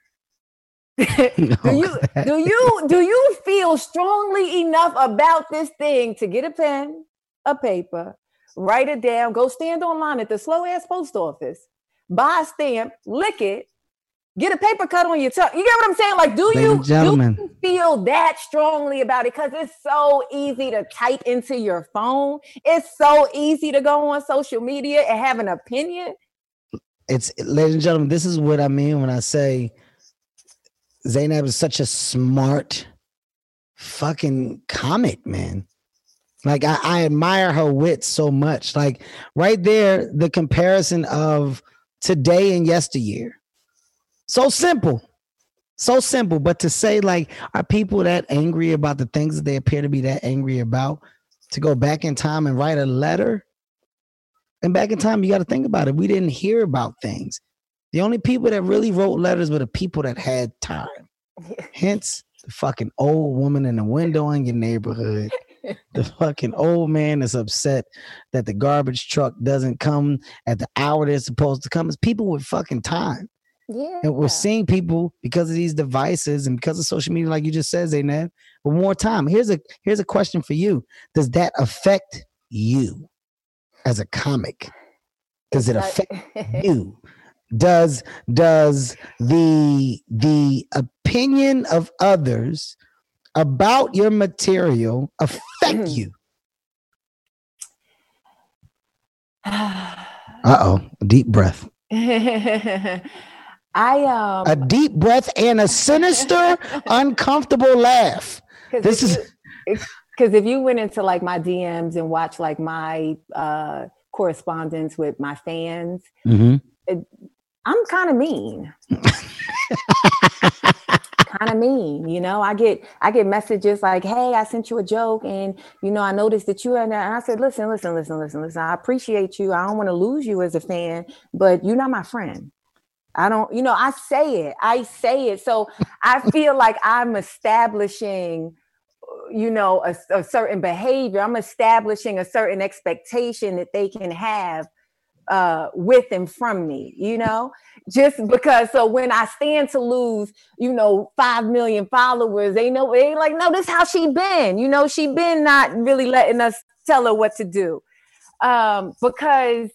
Do you feel strongly enough about this thing to get a pen, a paper, write it down, go stand online at the slow ass post office, buy a stamp, lick it, get a paper cut on your tongue? You get what I'm saying? Like, do you feel that strongly about it? Because it's so easy to type into your phone. It's so easy to go on social media and have an opinion. Ladies and gentlemen, this is what I mean when I say Zainab is such a smart fucking comic, man. Like, I admire her wit so much. Like, right there, the comparison of today and yesteryear. So simple. But to say, like, are people that angry about the things that they appear to be that angry about, to go back in time and write a letter? And back in time, you got to think about it. We didn't hear about things. The only people that really wrote letters were the people that had time. Hence, the fucking old woman in the window in your neighborhood. The fucking old man is upset that the garbage truck doesn't come at the hour they're supposed to come. It's people with fucking time. Yeah. And we're seeing people, because of these devices and because of social media, like you just said, Zainab, with more time. Here's a question for you. Does that affect you as a comic? Does it affect you? Does the opinion of others about your material affect you? Uh-oh, deep breath. A deep breath and a sinister, uncomfortable laugh. Because if you went into like my DMs and watched like my correspondence with my fans, I'm kind of mean. Kind of mean, I get messages like, hey, I sent you a joke, and I noticed that you and I said, listen, I appreciate you. I don't want to lose you as a fan, but you're not my friend. I don't, I say it. So I feel like I'm establishing, a certain behavior. I'm establishing a certain expectation that they can have with and from me, just because. So when I stand to lose, 5 million followers, they like, no, this is how she been, she been not really letting us tell her what to do. Because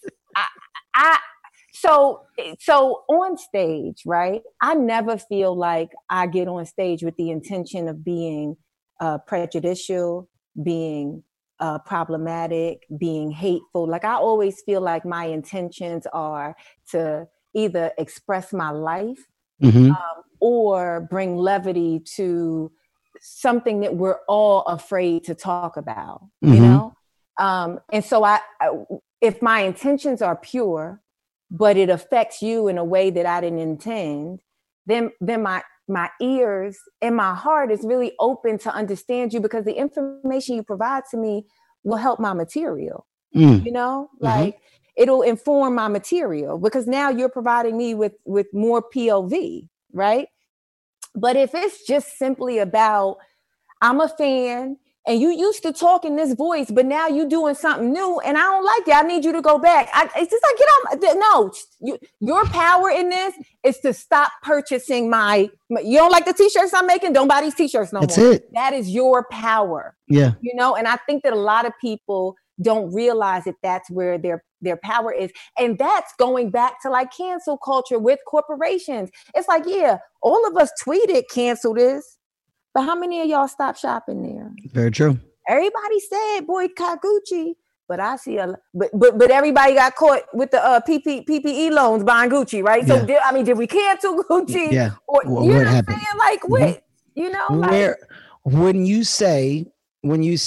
so on stage, right? I never feel like I get on stage with the intention of being prejudicial, being problematic, being hateful. Like, I always feel like my intentions are to either express my life or bring levity to something that we're all afraid to talk about, and so if my intentions are pure, but it affects you in a way that I didn't intend, then my ears and my heart is really open to understand you, because the information you provide to me will help my material, like it'll inform my material, because now you're providing me with more POV, right? But if it's just simply about, I'm a fan and you used to talk in this voice, but now you doing something new and I don't like it, I need you to go back. It's just like, get on. No, your power in this is to stop purchasing you don't like the t-shirts I'm making? Don't buy these t-shirts no more. That's it. That is your power. Yeah. And I think that a lot of people don't realize that that's where their power is. And that's going back to like cancel culture with corporations. It's like, yeah, all of us tweeted cancel this, but how many of y'all stopped shopping there? Very true. Everybody said boycott Gucci, but I see but everybody got caught with the PPE loans buying Gucci, right? So did we cancel Gucci? Yeah. Or what happened? Saying? Like what? Where when you say what you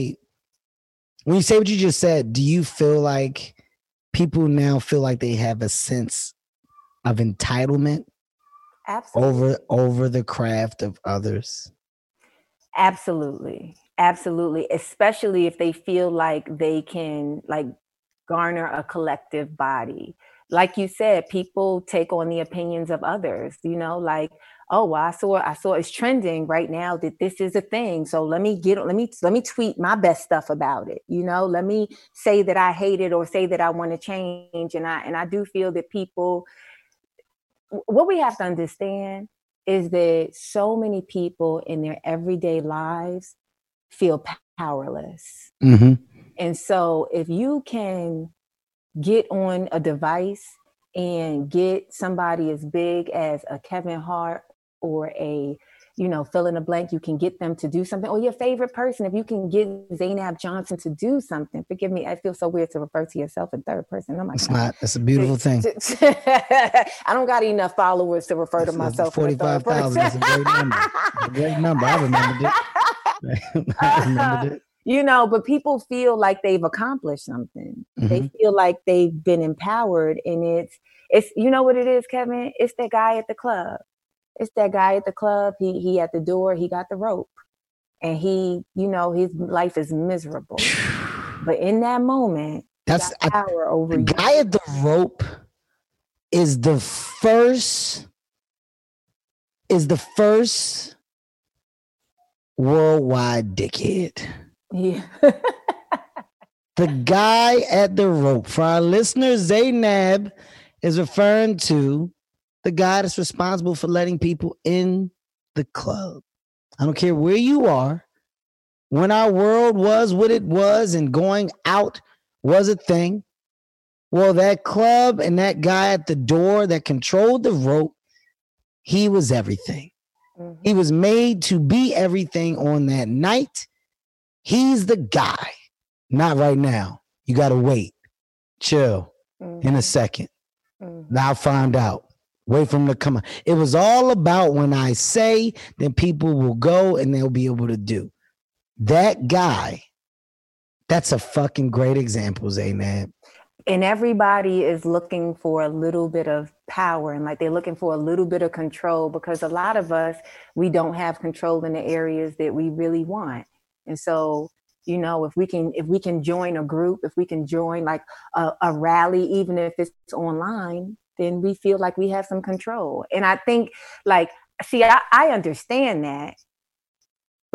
just said, do you feel like people now feel like they have a sense of entitlement? Absolutely. over the craft of others? Absolutely. Especially if they feel like they can like garner a collective body. Like you said, people take on the opinions of others, like, oh, well, I saw it's trending right now that this is a thing. So let me tweet my best stuff about it. Let me say that I hate it or say that I want to change. And I do feel that people, what we have to understand is that so many people in their everyday lives feel powerless. And so if you can get on a device and get somebody as big as a Kevin Hart or a, fill in the blank, you can get them to do something, or your favorite person, if you can get Zainab Johnson to do something. Forgive me, I feel so weird to refer to yourself in third person. Oh my God. That's a beautiful thing. I don't got enough followers to refer to myself. 45,000. That's a great number. A great number. I remembered it. But people feel like they've accomplished something. They feel like they've been empowered, and it's what it is, Kevin? It's that guy at the club. He at the door, he got the rope, and he, his life is miserable. But in that moment, that's power over the guy at the rope is the first worldwide dickhead. Yeah. The guy at the rope, for our listeners, Zainab is referring to the guy that's responsible for letting people in the club. I don't care where you are. When our world was what it was and going out was a thing, well, that club and that guy at the door that controlled the rope, he was everything. He was made to be everything on that night. He's the guy. Not right now. You got to wait. Chill. In a second. I'll find out. Wait for him to come on. It was all about when I say, then people will go and they'll be able to do. That guy, that's a fucking great example, Zainab. And everybody is looking for a little bit of power, and like they're looking for a little bit of control, because a lot of us, we don't have control in the areas that we really want. And so, if we can join a group, if we can join like a rally, even if it's online, then we feel like we have some control. And I think I understand that,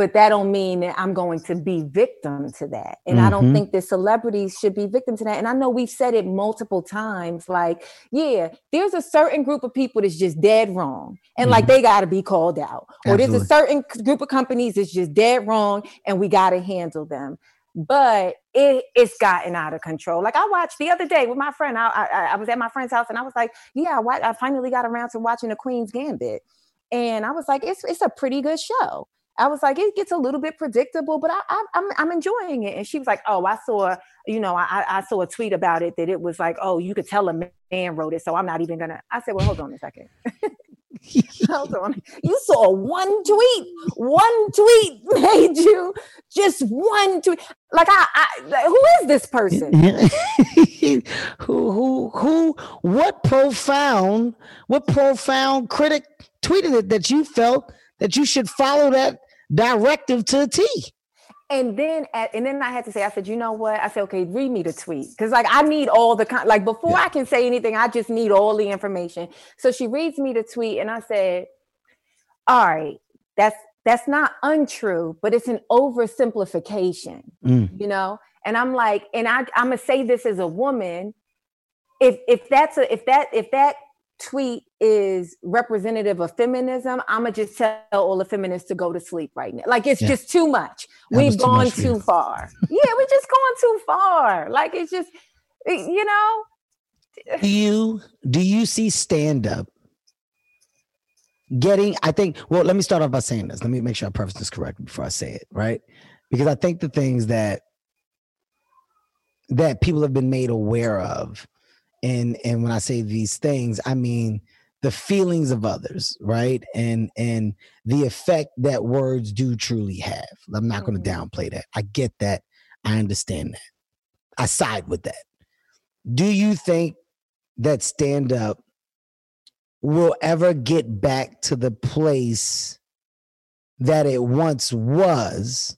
but that don't mean that I'm going to be victim to that. And I don't think that celebrities should be victim to that. And I know we've said it multiple times, like, yeah, there's a certain group of people that's just dead wrong. And like, they got to be called out. Or there's a certain group of companies that's just dead wrong and we got to handle them. But it's gotten out of control. Like I watched the other day with my friend. I was at my friend's house and I was like, yeah, I finally got around to watching The Queen's Gambit. And I was like, it's a pretty good show. I was like, it gets a little bit predictable, but I'm enjoying it. And she was like, oh, I saw a tweet about it that it was like, oh, you could tell a man wrote it. So I'm not even gonna. I said, well, hold on a second. Hold on. You saw one tweet made you just one tweet. Like who is this person? who what profound critic tweeted it that you felt that you should follow that directive to the T? And then I had to say, I said, you know what? I said, okay, read me the tweet. Because like I need all the like before I can say anything, I just need all the information. So she reads me the tweet and I said, all right, that's not untrue, but it's an oversimplification, you know? And I'm like, and I'm gonna say this as a woman, if that tweet is representative of feminism, I'm gonna just tell all the feminists to go to sleep right now. Like it's just too much. We've gone too far. Yeah, we're just going too far. Like it's just, you know. Do you see stand-up getting? I think. Well, let me start off by saying this. Let me make sure I preface this correctly before I say it, right? Because I think the things that people have been made aware of. And when I say these things, I mean the feelings of others, right? And the effect that words do truly have. I'm not going to downplay that. I get that. I understand that. I side with that. Do you think that stand-up will ever get back to the place that it once was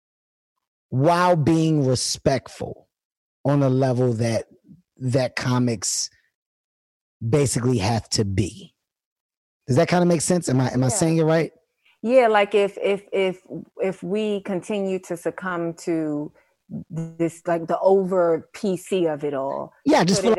while being respectful on a level that comics basically have to be? Does that kind of make sense? Am I saying it right? Yeah, like if we continue to succumb to this, like the over PC of it all. Yeah, I just feel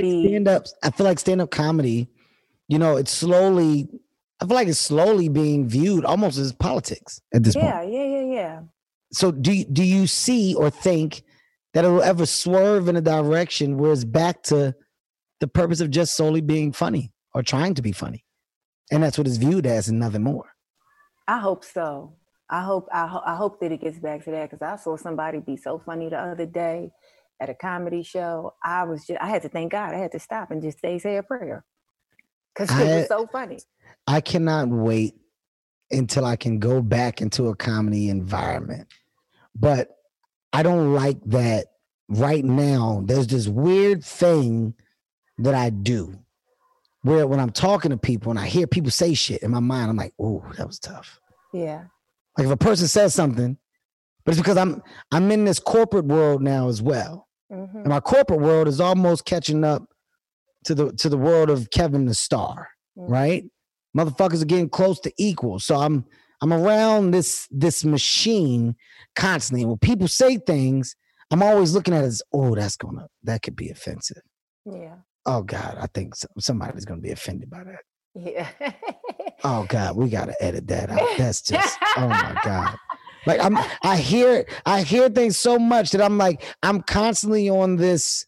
I feel like stand-up comedy, you know, I feel like it's slowly being viewed almost as politics at this point. Yeah. So do you see or think that it will ever swerve in a direction where it's back to the purpose of just solely being funny or trying to be funny? And that's what it's viewed as and nothing more. I hope so. I hope that it gets back to that, because I saw somebody be so funny the other day at a comedy show. I had to thank God. I had to stop and just say a prayer because it was so funny. I cannot wait until I can go back into a comedy environment. But I don't like that right now. There's this weird thing that I do where when I'm talking to people and I hear people say shit in my mind, I'm like, oh, that was tough. Yeah. Like if a person says something, but it's because I'm in this corporate world now as well. And my corporate world is almost catching up to the world of Kevin the Star, right? Motherfuckers are getting close to equal. So I'm around this machine constantly. When people say things, I'm always looking at it as, oh, that could be offensive. Yeah. Oh God, I think somebody's gonna be offended by that. Yeah. Oh God, we gotta edit that out. That's just, oh my God. Like I hear things so much that I'm like, I'm constantly on this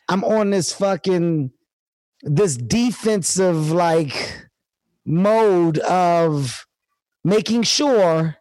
fucking this defensive like mode of making sure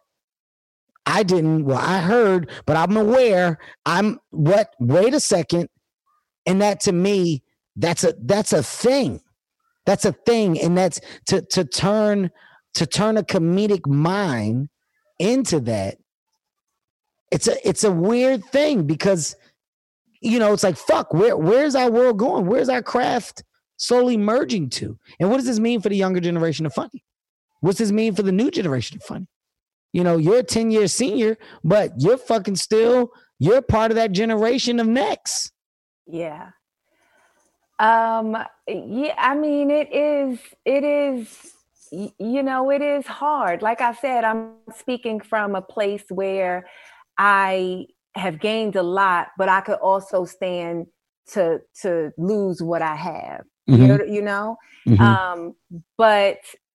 I heard, but I'm aware. Wait a second. And that to me, that's a thing. That's a thing. And that's to turn a comedic mind into that. It's a weird thing because, you know, it's like, fuck, where's our world going? Where's our craft slowly merging to? And what does this mean for the younger generation of funny? What's this mean for the new generation of funny? You know, you're a 10-year senior, but you're fucking you're part of that generation of next. Yeah. Yeah, I mean, it is you know, it is hard. Like I said, I'm speaking from a place where I have gained a lot, but I could also stand to lose what I have. Mm-hmm. You know? Mm-hmm. But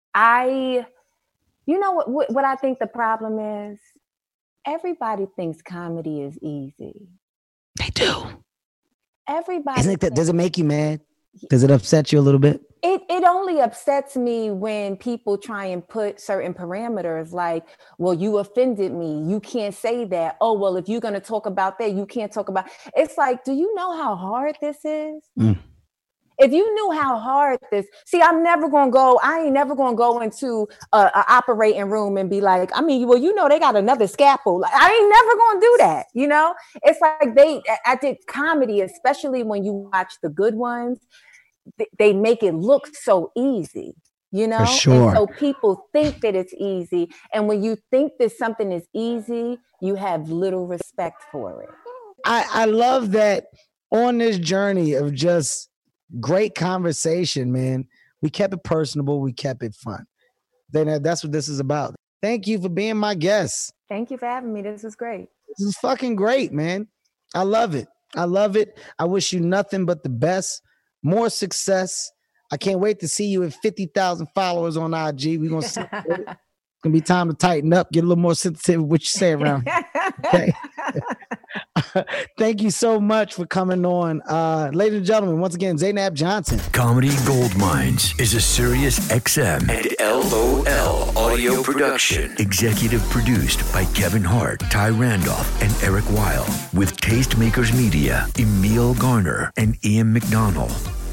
you know what I think the problem is? Everybody thinks comedy is easy. They do. Everybody. Isn't it that, does it make you mad? Does it upset you a little bit? It only upsets me when people try and put certain parameters like, well, you offended me. You can't say that. Oh, well, if you're going to talk about that, you can't talk about. It's like, do you know how hard this is? If you knew how hard this, see, I ain't never going to go into an operating room and be like, I mean, well, you know, they got another scalpel. Like, I ain't never going to do that. You know, it's like I did comedy, especially when you watch the good ones, they make it look so easy, you know? For sure. And so people think that it's easy. And when you think that something is easy, you have little respect for it. I love that on this journey of just great conversation, man. We kept it personable. We kept it fun. That's what this is about. Thank you for being my guest. Thank you for having me. This was great. This is fucking great, man. I love it. I love it. I wish you nothing but the best, more success. I can't wait to see you at 50,000 followers on IG. We're going to see. It's going to be time to tighten up, get a little more sensitive with what you say around here. Okay. Thank you so much for coming on. Ladies and gentlemen, once again, Zainab Johnson. Comedy Gold Mines is a Sirius XM and LOL audio production. Executive produced by Kevin Hart, Ty Randolph, and Eric Weil. With Tastemakers Media, Emil Garner, and Ian McDonald.